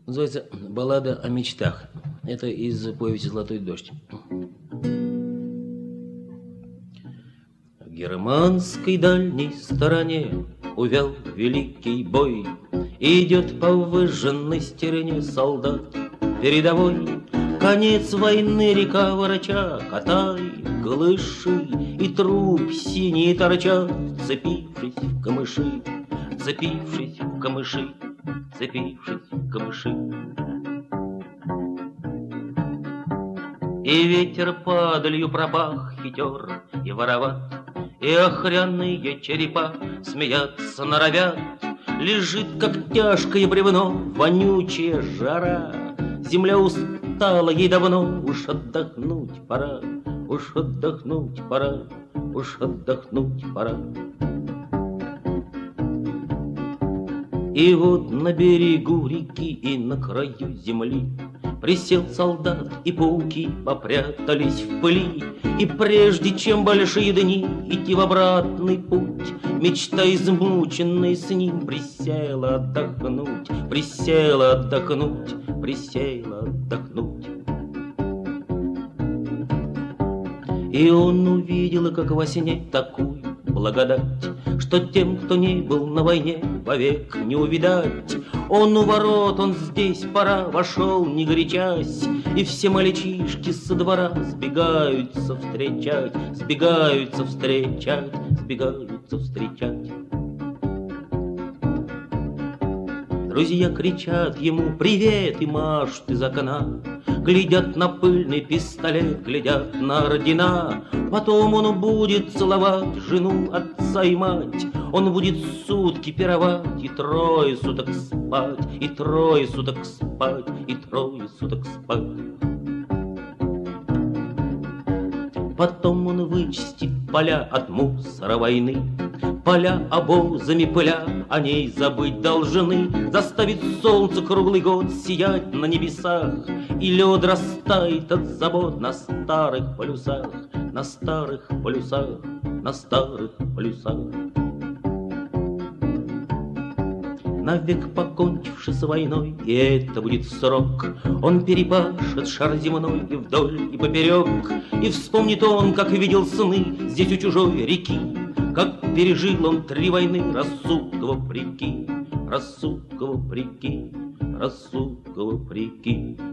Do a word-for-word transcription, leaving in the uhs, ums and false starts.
Называется «Баллада о мечтах». Это из повести «Золотой дождь». В германской дальней стороне увял великий бой. Идет по выжженной стерне солдат передовой. Конец войны река вороча, катай, глыши, и труп синие торчат, цепившись в камыши, цепившись в камыши, цепившись в камыши. И ветер падалью пропах хитер и вороват, и охряные черепа смеяться норовят. Лежит, как тяжкое бревно, вонючая жара. Земля устала, ей давно уж отдохнуть пора, уж отдохнуть пора, уж отдохнуть пора. И вот на берегу реки и на краю земли присел солдат, и пауки попрятались в пыли. И прежде чем большие дни идти в обратный путь, мечта, измученная с ним, присела отдохнуть, присела отдохнуть, присела отдохнуть. И он увидел, как во сне, такую благодать, что тем, кто не был на войне, вовек не увидать. Он у ворот, он здесь, пора, вошел, не горячась, и все мальчишки со двора сбегаются встречать, сбегаются встречать, сбегаются встречать. Друзья кричат ему привет и машут из окна, глядят на пыльный пистолет, глядят на ордена. Потом он будет целовать жену, отца и мать. Он будет сутки пировать и трое суток спать, и трое суток спать, и трое суток спать. Потом он вычистит поля от мусора войны, поля обозами пыля, о ней забыть должны. Заставит солнце круглый год сиять на небесах, и лед растает от забот на старых полюсах, на старых полюсах, на старых полюсах. Навек покончивши с войной, и это будет срок, он перепашет шар земной и вдоль, и поперек. И вспомнит он, как видел сны здесь у чужой реки, как пережил он три войны, рассудка вопреки, рассудка вопреки, рассудка вопреки.